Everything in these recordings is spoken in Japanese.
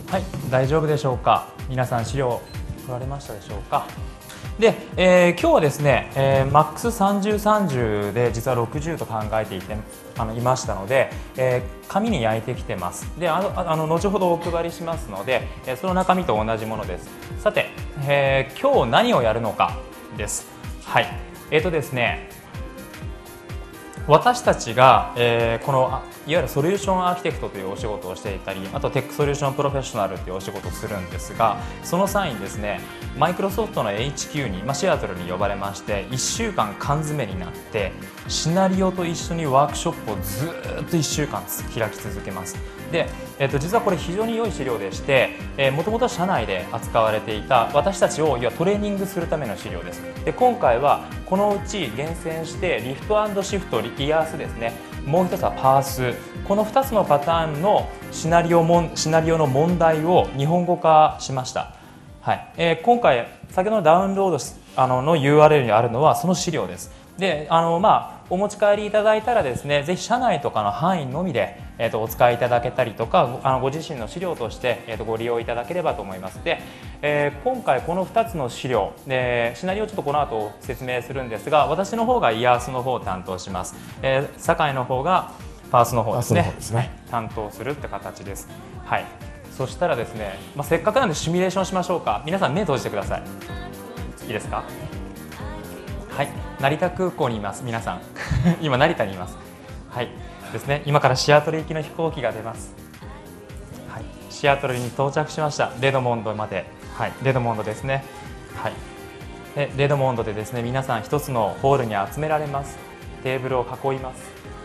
はい、大丈夫でしょうか。皆さん資料取られましたでしょうか。で、今日はですね、マックス30、30で実は60と考えていましたので、紙に焼いてきてます。で、後ほどお配りしますので、その中身と同じものです。さて、今日何をやるのかです。はい、ですね、私たちが、このいわゆるソリューションアーキテクトというお仕事をしていたり、あとテックソリューションプロフェッショナルというお仕事をするんですが、その際にですね、マイクロソフトの HQ に、シアトルに呼ばれまして、1週間缶詰になってシナリオと一緒にワークショップをずっと1週間開き続けます。で、実はこれ非常に良い資料でして、もともと社内で扱われていた私たちをトレーニングするための資料です。で、今回はこのうち厳選してリフト&シフト、リアースですね、もう一つはパース、この2つのパターンのシナリオの問題を日本語化しました。はい、今回先ほどのダウンロードの URL にあるのはその資料です。で、お持ち帰りいただいたらですね、ぜひ社内とかの範囲のみで、お使いいただけたりとか、ご自身の資料として、ご利用いただければと思います。で、今回この2つの資料でシナリオをちょっとこの後説明するんですが、私の方がイヤースの方を担当します。酒井の方がパースの方ですね、担当するって形です。はい、そしたらですね、せっかくなんでシミュレーションしましょうか。皆さん目閉じてください。いいですか。はい、成田空港にいます。皆さん今成田にいます。はいですね、今からシアトル行きの飛行機が出ます。はい、シアトルに到着しました。レドモンドまで、はい、レドモンドですね。はい、でレドモンドでですね、皆さん一つのホールに集められます。テーブルを囲います。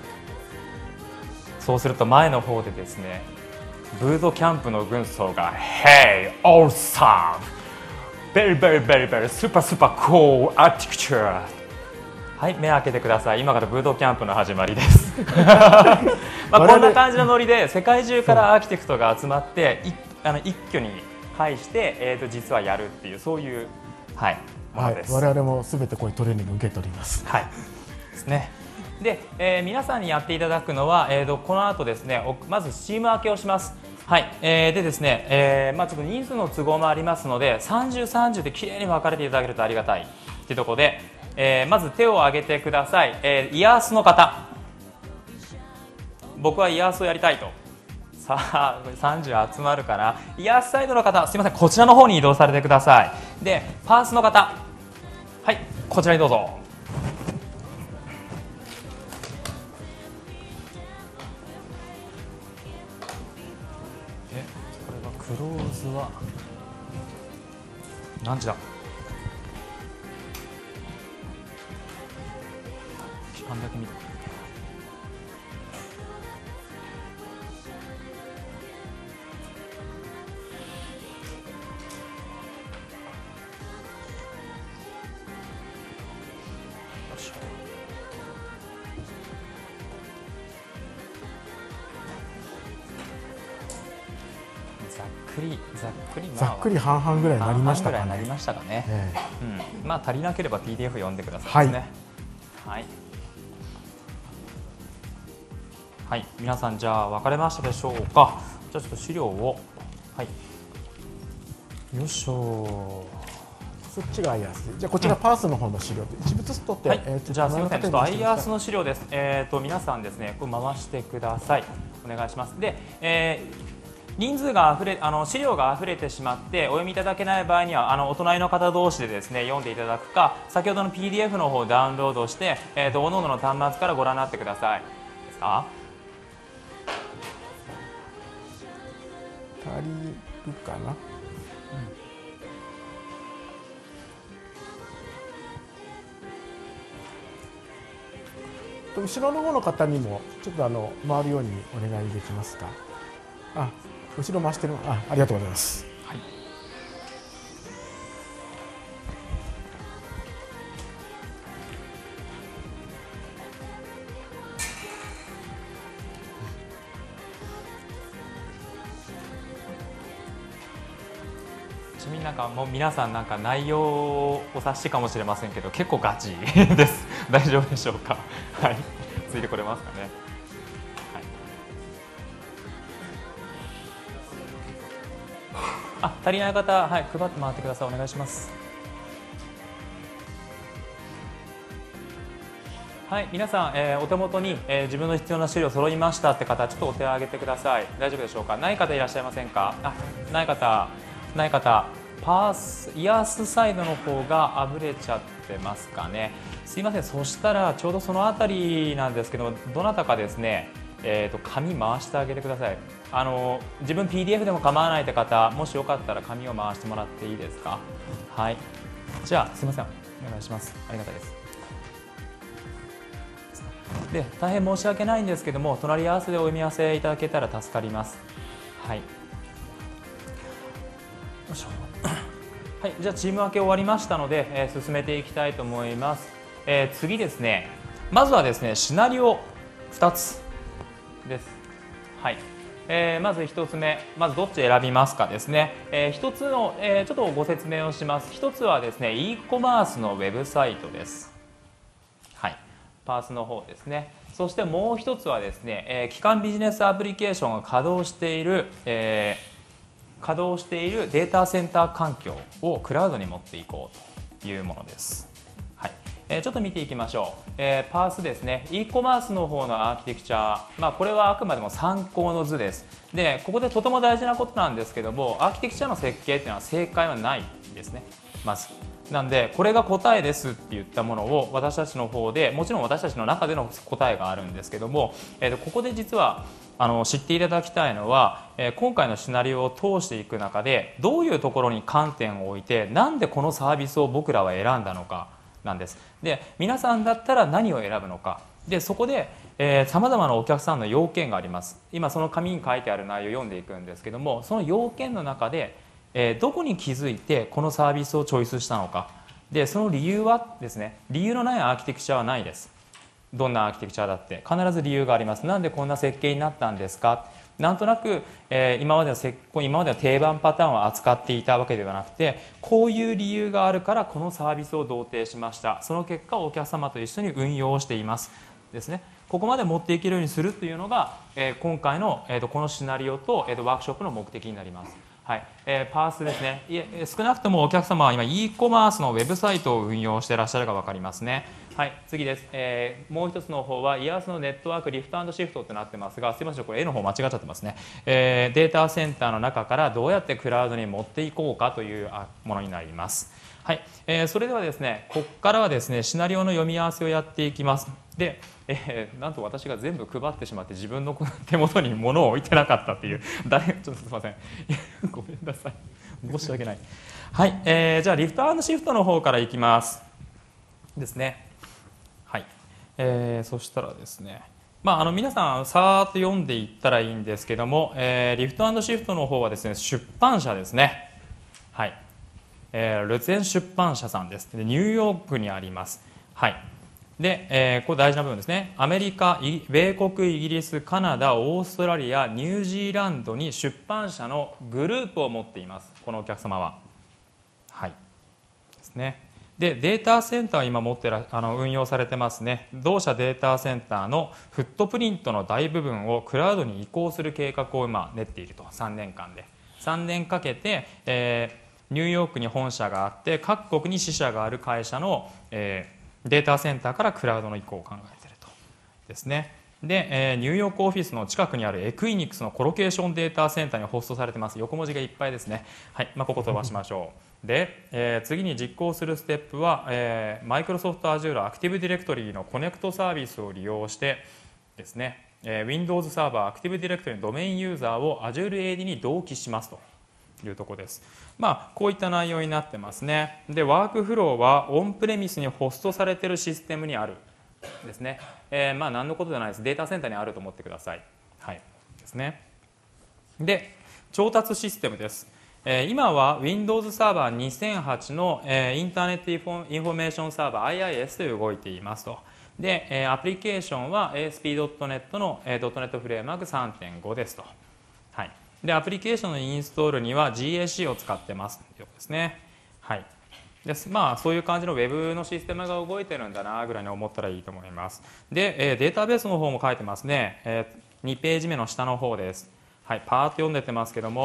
そうすると前の方でですね、ブートキャンプの軍曹が Hey awesome very very very very super super cool architecture。 はい、目開けてください。今からブートキャンプの始まりですこんな感じのノリで世界中からアーキテクトが集まって一挙に会して、実はやるっていう、そういう、はい、ものです。 我々もすべてこういうトレーニング受け取ります。 はいですね。で、皆さんにやっていただくのは、この後ですね、まずチーム分けをします。はい、でですね、ちょっと人数の都合もありますので、30、30できれいに分かれていただけるとありがたいというところで、まず手を挙げてください。イヤースの方、僕はイヤースをやりたいと。さあ、30集まるかな。イヤースサイドの方、すみません、こちらの方に移動されてください。で、パースの方、はい、こちらにどうぞ。クローズは何時だ。時間だけ見て。 ざっくり半々ぐらいになりましたかね。 なりましたかね。足りなければ PDF 読んでくださいですね。はい。はい、皆さんじゃあ分かれましたでしょうか。じゃあちょっと資料を、はい。よいしょ。 そっちが IAS じゃあこちらパースの方の資料で一部ずつ取って、 じゃあすみません、ちょっと IAS の資料です。皆さんですね、これ回してください。お願いします。で、人数が資料が溢れてしまってお読みいただけない場合にはお隣の方同士でですね読んでいただくか、先ほどの PDF の方をダウンロードして各々の端末からご覧になってください。ですか？ 足りるかな。後ろの方の方にもちょっと回るようにお願いできますか。後ろ回してる。ありがとうございます。 はい。ちなみにもう皆さん内容をお察しかもしれませんけど結構ガチです。大丈夫でしょうか。はい。ついてこれますかね。 足りない方、はい、配って回ってください。お願いします。はい、皆さん、お手元に、自分の必要な資料揃いましたって方、ちょっとお手を挙げてください。大丈夫でしょうか。ない方いらっしゃいませんか。ない方、イヤースサイドの方があぶれちゃってますかね。すいません。そしたらちょうどそのあたりなんですけども、どなたかですね、紙回してあげてください。自分 PDF でも構わないって方、もしよかったら紙を回してもらっていいですか。はい。じゃあすいません。お願いします。ありがたいです。で、大変申し訳ないんですけども、隣り合わせでお読み合わせいただけたら助かります。はい。よいしょ。はい、じゃあチーム分け終わりましたので、進めていきたいと思います。次ですね、まずはですね、シナリオ2つです。はい。まず1つ目、まずどっち選びますかですね。1つの、ちょっとご説明をします。1つはですね、e コマースのウェブサイトです。はい。パースの方ですね。そしてもう一つはですね、基幹ビジネスアプリケーションが稼働しているデータセンター環境をクラウドに持っていこうというものです。はい。ちょっと見ていきましょう。パースですね、e コマースの方のアーキテクチャ、これはあくまでも参考の図です。で、ここでとても大事なことなんですけども、アーキテクチャの設計っていうのは正解はないんですね。まずなんで、これが答えですって言ったものを私たちの方で、もちろん私たちの中での答えがあるんですけども、ここで実は知っていただきたいのは、今回のシナリオを通していく中でどういうところに観点を置いて、なんでこのサービスを僕らは選んだのかなんです。で、皆さんだったら何を選ぶのか。で、そこでさまざまなお客さんの要件があります。今その紙に書いてある内容を読んでいくんですけども、その要件の中でどこに気づいてこのサービスをチョイスしたのか。で、その理由はですね、理由のないアーキテクチャはないです。どんなアーキテクチャだって必ず理由があります。なんでこんな設計になったんですか。なんとなく、今までの定番パターンを扱っていたわけではなくて、こういう理由があるからこのサービスを贈呈しました。その結果お客様と一緒に運用していますですね。ここまで持っていけるようにするというのが、今回の、このシナリオと、ワークショップの目的になります。はい。パースですね。少なくともお客様は今 e コマースのウェブサイトを運用していらっしゃるか分かりますね。はい、次です。もう一つの方はイヤースのネットワークリフト&シフトとなってますが、すみません、これ絵の方間違っちゃってますね。データセンターの中からどうやってクラウドに持っていこうかというものになります。はい。それではですね、ここからはですね、シナリオの読み合わせをやっていきます。で、なんと私が全部配ってしまって自分の手元に物を置いてなかったっていう、ちょっとすみませんごめんなさい、申し訳ない。はい、じゃあリフト&シフトの方からいきますですね。はい。そしたらですね、皆さんさーっと読んでいったらいいんですけども、リフト&シフトの方はですね、出版社ですね。はい。ルツェン出版社さんです。で、ニューヨークにあります。はい。で、これ大事な部分ですね。アメリカ、米国、イギリス、カナダ、オーストラリア、ニュージーランドに出版社のグループを持っています。このお客様は。はい。ですね。で、データセンターを今持って運用されてますね。同社データセンターのフットプリントの大部分をクラウドに移行する計画を今練っていると。3年間で。3年かけて、ニューヨークに本社があって各国に支社がある会社の、データセンターからクラウドの移行を考えているとですね。で、ニューヨークオフィスの近くにあるエクイニックスのコロケーションデータセンターにホストされてます。横文字がいっぱいですね。はい、ここ飛ばしましょう。で、次に実行するステップは、マイクロソフト Azure アクティブディレクトリのコネクトサービスを利用してですね、Windows サーバーアクティブディレクトリのドメインユーザーを Azure AD に同期しますというところです。こういった内容になってますね。で、ワークフローはオンプレミスにホストされているシステムにあるですね。何のことじゃないです。データセンターにあると思ってください。はい。ですね。で、調達システムです。今は Windows サーバー2008のインターネットインフォメーションサーバー IIS で動いていますと。で、アプリケーションは ASP.NET の .NET フレームワーク 3.5 ですと。はい。で、アプリケーションのインストールには GAC を使ってますということですね。はい。です。そういう感じの Web のシステムが動いてるんだなぐらいに思ったらいいと思います。で、データベースの方も書いてますね。2ページ目の下の方です。はい。パーッと読んでってますけども、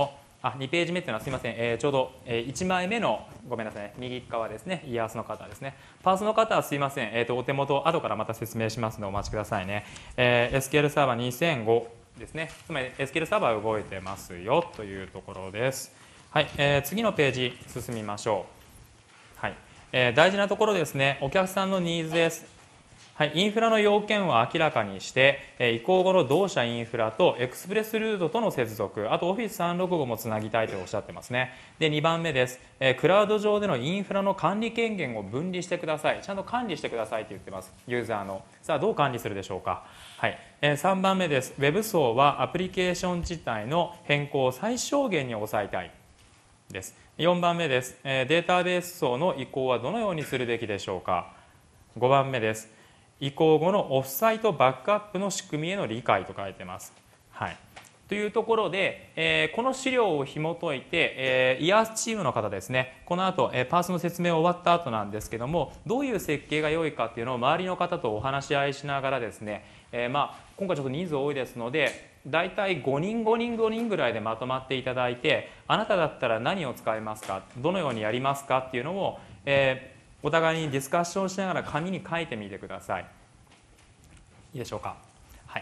2ページ目っていうのはすみません、ちょうど1枚目のごめんなさいね、右側ですね、イヤースの方ですね。パースの方はすみません、お手元後からまた説明しますのでお待ちくださいね。SQL サーバー2005ですね。つまり SQL サーバー動いてますよというところです。はい、次のページ進みましょう。はい、大事なところですね、お客さんのニーズです。はい、インフラの要件を明らかにして、移行後の同社インフラとエクスプレスルートとの接続、あと Office365 もつなぎたいとおっしゃってますね。で、2番目です。クラウド上でのインフラの管理権限を分離してください。ちゃんと管理してくださいと言ってます。ユーザーの。さあ、どう管理するでしょうか。はい。3番目です。Web 層はアプリケーション自体の変更を最小限に抑えたい。です。4番目です。データベース層の移行はどのようにするべきでしょうか。5番目です。移行後のオフサイトバックアップの仕組みへの理解と書いてます。はい、というところで、この資料を紐解いて、イヤースチームの方ですね、この後、パースの説明終わった後なんですけども、どういう設計が良いかっていうのを周りの方とお話し合いしながらですね、今回ちょっと人数多いですので、だいたい5人ぐらいでまとまっていただいて、あなただったら何を使いますか、どのようにやりますかっていうのを、お互いにディスカッションしながら紙に書いてみてください。いいでしょうか。はい。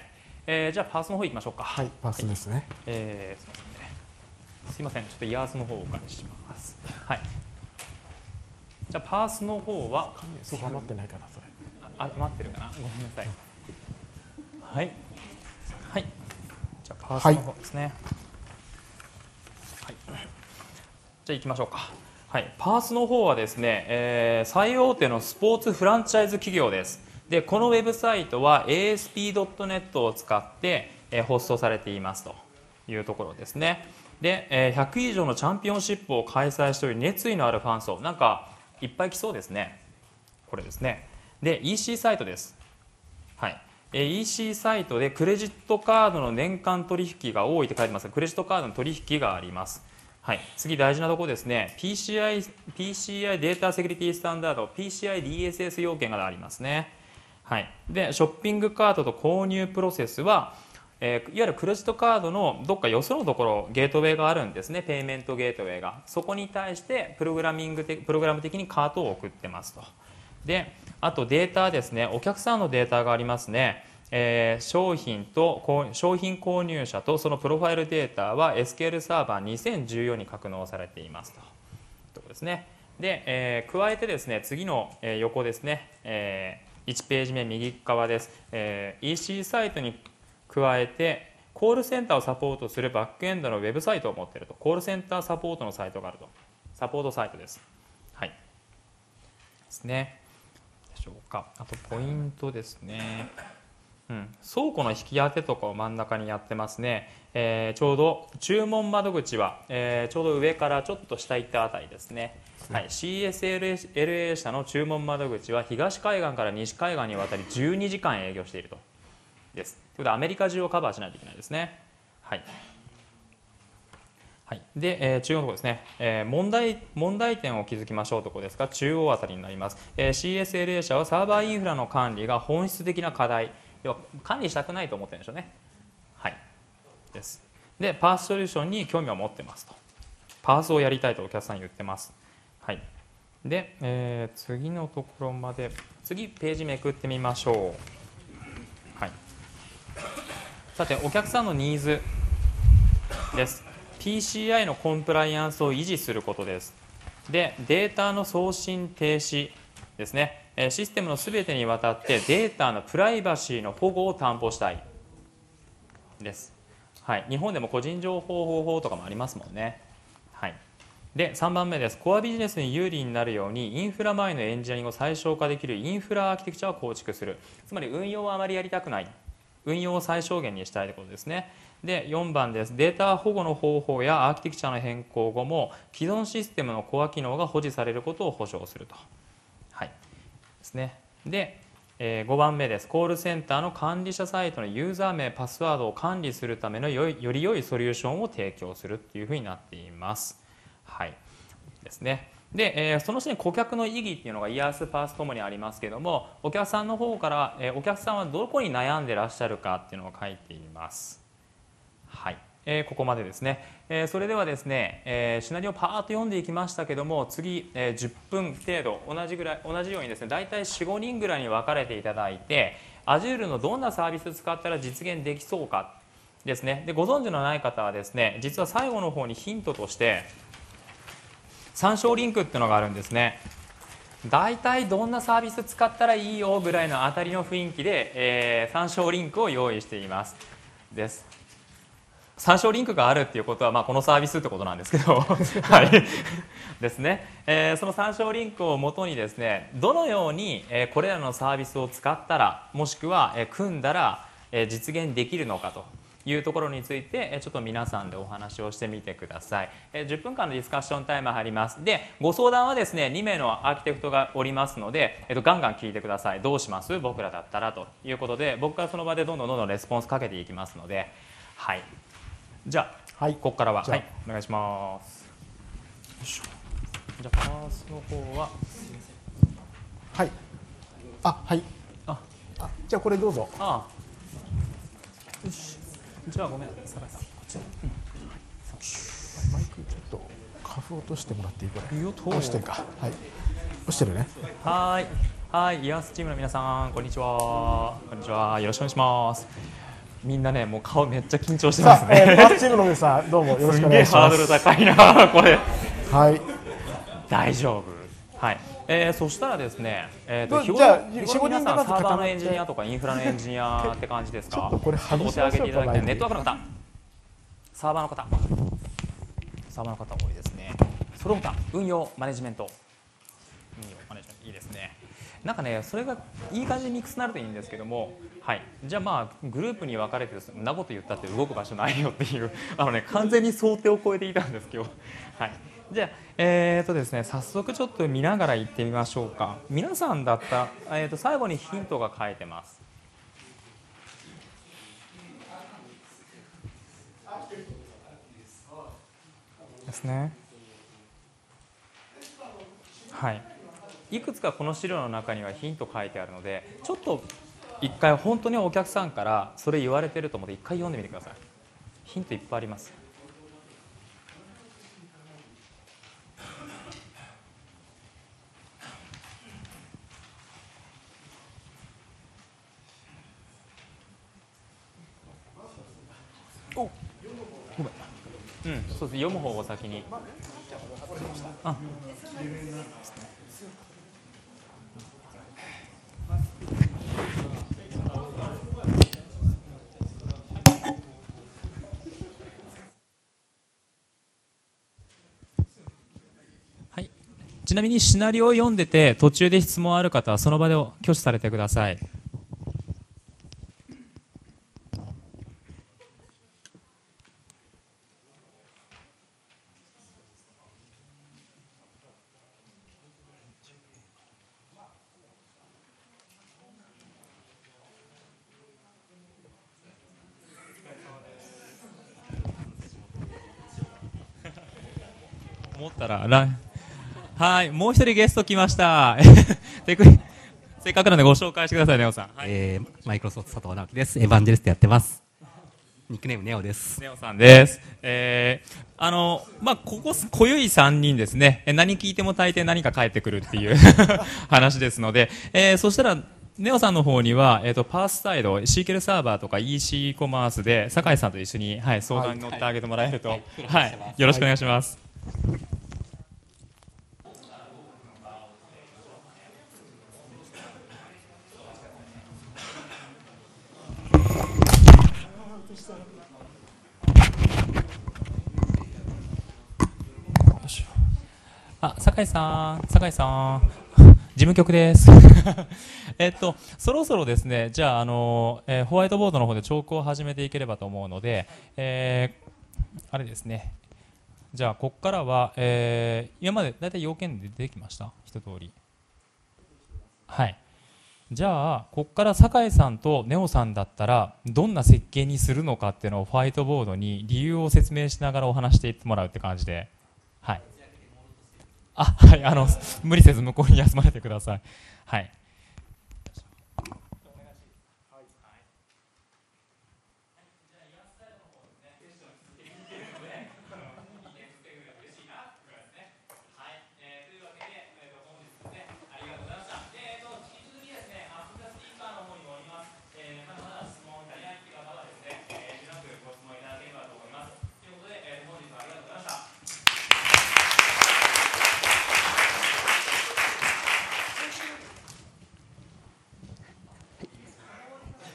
じゃあパースの方行きましょうか。 はい、パースですね。 すいません、ちょっとイヤースの方をお借りします。はい。じゃあパースの方はそうか、余ってないかなそれ。 待ってるかな。ごめんなさい。はい。はい。じゃあパースの方ですね。はい。じゃあ行きましょうか。はい、パースの方はですね、最大手のスポーツフランチャイズ企業です。で、このウェブサイトは ASP.NET を使って、ホストされていますというところですね。で、100以上のチャンピオンシップを開催しており、熱意のあるファン層、なんかいっぱい来そうですね。これですね。で、EC サイトです。はい。EC サイトでクレジットカードの年間取引が多いって書いてますが、クレジットカードの取引があります。はい、次大事なところですね。PCI データセキュリティスタンダード PCI DSS 要件がありますね。はい、でショッピングカートと購入プロセスは、いわゆるクレジットカードのどっかよそのところゲートウェイがあるんですね。ペイメントゲートウェイがそこに対してプログラム的にカートを送ってますと。であとデータですね。お客さんのデータがありますね。商品購入者とそのプロファイルデータは SQL サーバー2014に格納されていますというところですね。で、加えてですね、次の横ですね、1ページ目右側です。EC サイトに加えてコールセンターをサポートするバックエンドのウェブサイトを持っていると。コールセンターサポートのサイトがあると。サポートサイトです。はい。ですね。でしょうか。あとポイントですね。倉庫の引き当てとかを真ん中にやってますね。ちょうど注文窓口は、ちょうど上からちょっと下行ったあたりですね。はい、CSLA 社の注文窓口は東海岸から西海岸にわたり12時間営業していると。です。ということでアメリカ中をカバーしないといけないですね。はい。はい、で、中央のところですね、問題点を築きましょうところですが、中央あたりになります。CSLA 社はサーバーインフラの管理が本質的な課題。要は管理したくないと思ってるんでしょうね。はい。です。で、パースソリューションに興味を持ってますと。パースをやりたいとお客さん言ってます。はい。で、次のところまで、次ページめくってみましょう。はい。さて、お客さんのニーズです。PCI のコンプライアンスを維持することです。で、データの送信停止ですね。システムのすべてにわたってデータのプライバシーの保護を担保したいです。はい、日本でも個人情報保護法とかもありますもんね。はい、で3番目です。コアビジネスに有利になるようにインフラ前のエンジニアリングを最小化できるインフラアーキテクチャを構築する。つまり運用はあまりやりたくない、運用を最小限にしたいということですね。で4番です。データ保護の方法やアーキテクチャの変更後も既存システムのコア機能が保持されることを保証すると。はいですね。で、5番目です。コールセンターの管理者サイトのユーザー名、パスワードを管理するためのより良いソリューションを提供するというふうになっています。はいですね。で、その下に顧客の意義っていうのがイヤースパースともにありますけれども、お客さんの方から、お客さんはどこに悩んでらっしゃるかっていうのを書いています。はいここまでですね。それではですね、シナリオパーッと読んでいきましたけども、次、10分程度同じようにですね、だいたい4、5人ぐらいに分かれていただいて、Azure のどんなサービス使ったら実現できそうかですね。で、ご存知のない方はですね、実は最後の方にヒントとして参照リンクっていうのがあるんですね。だいたいどんなサービス使ったらいいよぐらいの当たりの雰囲気で、参照リンクを用意しています。参照リンクがあるっていうことは、このサービスってことなんですけどはいですね、その参照リンクをもとにですね、どのように、これらのサービスを使ったら、もしくは、組んだら、実現できるのかというところについてちょっと皆さんでお話をしてみてください。10分間のディスカッションタイム入ります。で、ご相談はですね、2名のアーキテクトがおりますので、ガンガン聞いてください。どうします僕らだったらということで、僕からその場でどんどんレスポンスかけていきますので、はい、じゃあ、ここからは、お願いします。よいしょ。じゃあパースの方ははい、じゃあこれどうぞ。 よし。じゃあごめん、酒井さんこっち。 マイクちょっとカフ落としてもらっていい？これいいよ。 押してるか。はい、押してるね。 はい、イヤースチームの皆さん、こんにちは。こんにちは。よろしくお願いします。みんなね、もう顔めっちゃ緊張してますね。 パースチームの皆さん、どうもよろしくお願いします。 すげえハードル高いな、これ。 はい。 大丈夫。はい。そしたらですね、 じゃあ日頃皆さんサーバーのエンジニアとかインフラのエンジニアって感じですか？ ちょっとこれ外しましょうか。 お手上げていただきたい。ネットワークの方、サーバーの方多いですね。その他運用マネジメント、いいですね。なんかね、それがいい感じにミックスになるといいんですけども、はい、じゃあグループに分かれてですね、んなこと言ったって動く場所ないよっていう完全に想定を超えていたんですけど、はい、じゃあですね、早速ちょっと見ながら行ってみましょうか。皆さんだったら、最後にヒントが書いてます。ですね。はい。いくつかこの資料の中にはヒント書いてあるので、ちょっと一回本当にお客さんからそれ言われてると思って一回読んでみてください。ヒントいっぱいあります。お、ごめん。そうです。読む方を先に。ちなみにシナリオを読んでて途中で質問ある方はその場で挙手されてください。思ったらはい、もう一人ゲスト来ました。せっかくなのでご紹介してください、ネオさん。 マイクロソフト佐藤直樹です。エヴァンジェリストやってます。ニックネームネオです。 ネオさんです。ここ濃ゆい3人ですね。何聞いても大抵何か返ってくるっていう話ですので、そしたらネオさんの方には、パースサイド、シーケルサーバーとか EC コマースで酒井さんと一緒に、相談に乗ってあげてもらえると、よろしくお願いします。酒井さん、事務局です。そろそろですね、じゃあ、ホワイトボードの方で聴講を始めていければと思うので、あれですね、じゃあ、ここからは、今まで大体要件で出てきました、一通り。はい。じゃあ、ここから酒井さんとネオさんだったら、どんな設計にするのかっていうのをホワイトボードに理由を説明しながらお話していってもらうって感じで、はい。はい、無理せず向こうに休まれてください。はい。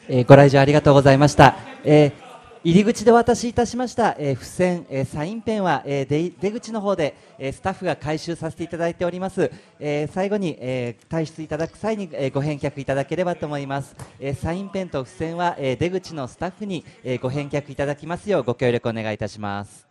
ご来場ありがとうございました。入り口でお渡しいたしました、付箋、サインペンは、出口の方で、スタッフが回収させていただいております。最後に、退出いただく際に、ご返却いただければと思います。サインペンと付箋は、出口のスタッフに、ご返却いただきますようご協力お願いいたします。